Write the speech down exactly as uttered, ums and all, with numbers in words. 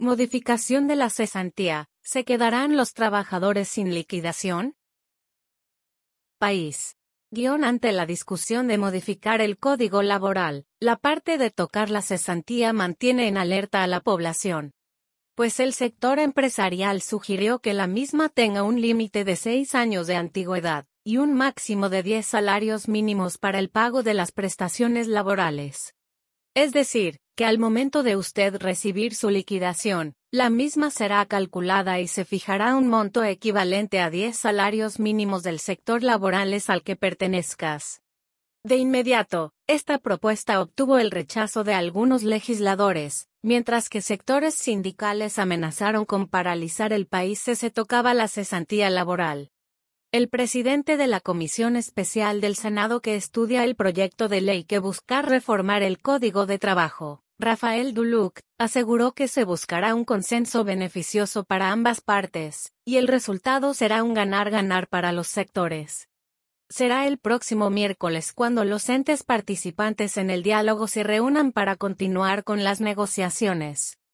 Modificación de la cesantía. ¿Se quedarán los trabajadores sin liquidación? País. Guión ante la discusión de modificar el Código Laboral, la parte de tocar la cesantía mantiene en alerta a la población. Pues el sector empresarial sugirió que la misma tenga un límite de seis años de antigüedad, y un máximo de diez salarios mínimos para el pago de las prestaciones laborales. Es decir, que al momento de usted recibir su liquidación, la misma será calculada y se fijará un monto equivalente a diez salarios mínimos del sector laborales al que pertenezcas. De inmediato, esta propuesta obtuvo el rechazo de algunos legisladores, mientras que sectores sindicales amenazaron con paralizar el país si se tocaba la cesantía laboral. El presidente de la Comisión Especial del Senado que estudia el proyecto de ley que busca reformar el Código de Trabajo, Rafael Duluc, aseguró que se buscará un consenso beneficioso para ambas partes, y el resultado será un ganar-ganar para los sectores. Será el próximo miércoles cuando los entes participantes en el diálogo se reúnan para continuar con las negociaciones.